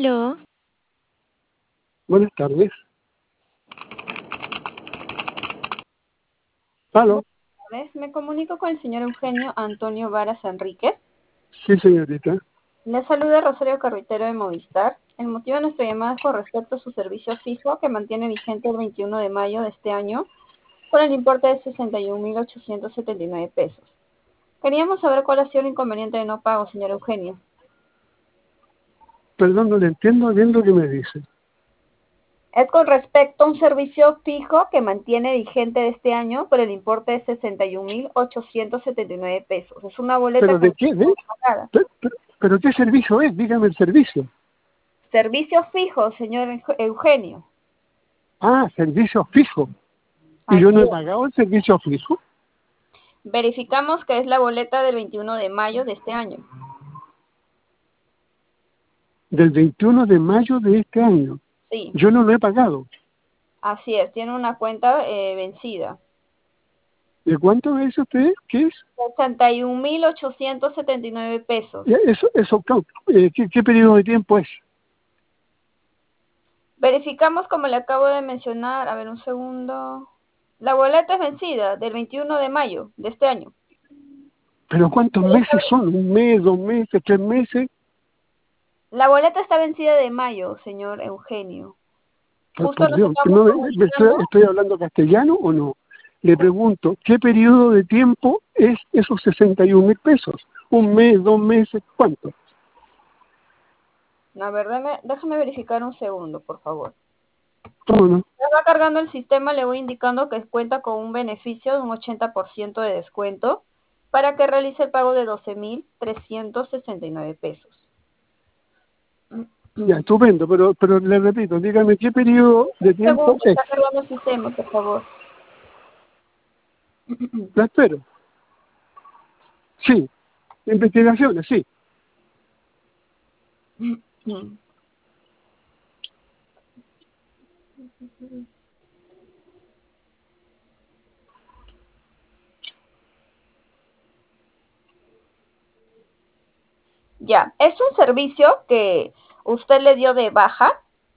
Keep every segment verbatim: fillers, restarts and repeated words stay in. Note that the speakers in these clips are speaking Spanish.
Aló, Buenas tardes. ¿Aló? Tardes. Me comunico con el señor Eugenio Antonio Varas Enríquez. Sí, señorita. Le saluda Rosario Carretero de Movistar. El motivo de nuestra llamada es con respecto a su servicio fijo que mantiene vigente el veintiuno de mayo de este año por el importe de sesenta y un mil ochocientos setenta y nueve pesos. Queríamos saber cuál ha sido el inconveniente de no pago, señor Eugenio. Perdón, no le entiendo bien lo que me dice. Es con respecto a un servicio fijo que mantiene vigente de este año por el importe de sesenta y un mil ochocientos setenta y nueve pesos. Es una boleta ¿Pero que de qué? no ¿De? está pagada. ¿Pero, pero, pero qué servicio es? Dígame el servicio. Servicio fijo, señor Eugenio. Ah, servicio fijo. ¿Y yo Así no he es. pagado el servicio fijo? Verificamos que es la boleta del veintiuno de mayo de este año. Del veintiuno de mayo de este año. Sí, Yo no lo he pagado. así es. Tiene una cuenta eh, vencida. ¿De cuánto es usted? ¿Qué es? sesenta y un mil ochocientos setenta y nueve pesos. Eh, Eso, eso, eh, ¿qué, ¿qué periodo de tiempo es? Verificamos, como le acabo de mencionar, a ver un segundo. La boleta es vencida del veintiuno de mayo de este año. ¿Pero cuántos meses son? ¿Un mes, dos meses, tres meses? La boleta está vencida de mayo, señor Eugenio. Por, Justo por nos Dios, estamos no, ¿me estoy, comunicando. estoy hablando castellano o no? Le pregunto, ¿qué periodo de tiempo es esos sesenta y un mil pesos? ¿Un mes, dos meses? ¿Cuánto? A ver, déjame, déjame verificar un segundo, por favor. ¿Cómo no? Ya va cargando el sistema, le voy indicando que cuenta con un beneficio de un ochenta por ciento de descuento para que realice el pago de doce mil trescientos sesenta y nueve pesos. Ya, estupendo, pero, pero le repito, dígame, ¿qué periodo de tiempo Segundo, es? está cargando el sistema, por favor. La espero. Sí. Investigaciones, sí. Ya, es un servicio que usted le dio de baja.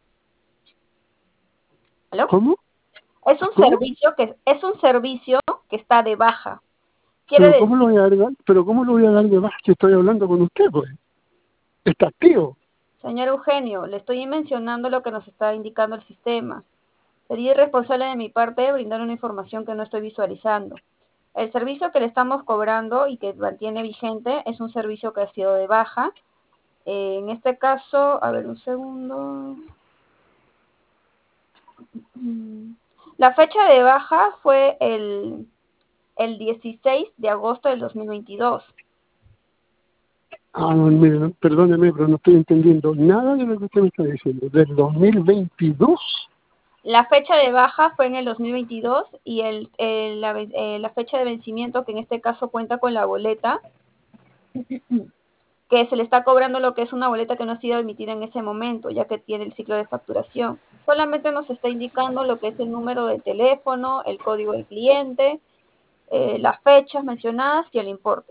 ¿Aló? ¿Cómo? Es un ¿Cómo? servicio que es un servicio que está de baja. Quiere ¿Pero cómo lo decir, voy a dar, pero cómo lo voy a dar de baja si estoy hablando con usted, pues? Está activo. señor Eugenio, le estoy mencionando lo que nos está indicando el sistema. Sería irresponsable de mi parte brindar una información que no estoy visualizando. El servicio que le estamos cobrando y que mantiene vigente es un servicio que ha sido de baja. Eh, en este caso, a ver un segundo. La fecha de baja fue el, el dieciséis de agosto del dos mil veintidós. Ah, no, mire, no, perdóneme, pero no estoy entendiendo nada de lo que usted me está diciendo. ¿Del dos mil veintidós? La fecha de baja fue en el dos mil veintidós y el, el- la, eh, la fecha de vencimiento, que en este caso cuenta con la boleta, que se le está cobrando lo que es una boleta que no ha sido emitida en ese momento, ya que tiene el ciclo de facturación. Solamente nos está indicando lo que es el número de teléfono, el código del cliente, eh, las fechas mencionadas y el importe.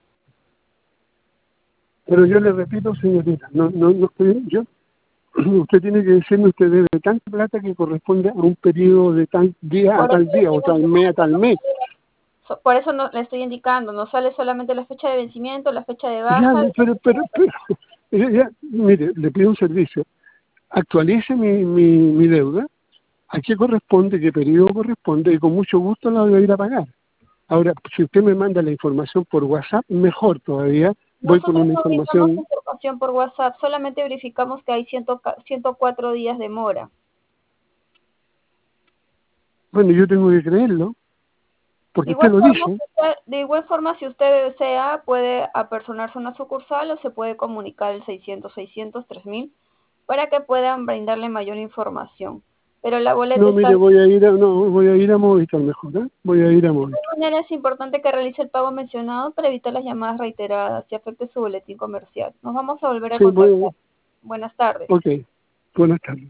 Pero yo le repito, señorita, no, no, no estoy, yo, usted tiene que decirme, usted debe tanta plata que corresponde a un periodo de tal día a Por eso, tal día, o tal mes a tal mes. so- por eso no, le estoy indicando, no sale solamente la fecha de vencimiento, la fecha de Ya, baja. pero, pero, pero, ya, ya, mire, le pido un servicio. Actualice mi, mi, mi deuda. ¿A qué corresponde? ¿Qué periodo corresponde? Y con mucho gusto la voy a ir a pagar. Ahora, si usted me manda la información por WhatsApp, mejor todavía. Voy con Nosotros una no brindamos información. información por WhatsApp, solamente verificamos que hay cien, ciento cuatro días de mora. Bueno, yo tengo que creerlo, De porque usted igual lo forma, dice. si usted- de igual forma, si usted desea, puede apersonarse a una sucursal o se puede comunicar al seiscientos, seiscientos, tres mil para que puedan brindarle mayor información. Pero la boleta No, está. mire, voy a ir a, no, voy a ir a Movistar mejor, ¿eh? Voy a ir a De Movistar. todas maneras, es importante que realice el pago mencionado para evitar las llamadas reiteradas y afecte su boletín comercial. Nos vamos a volver a Sí, voy a contactar. ir. Buenas tardes. Ok, buenas tardes.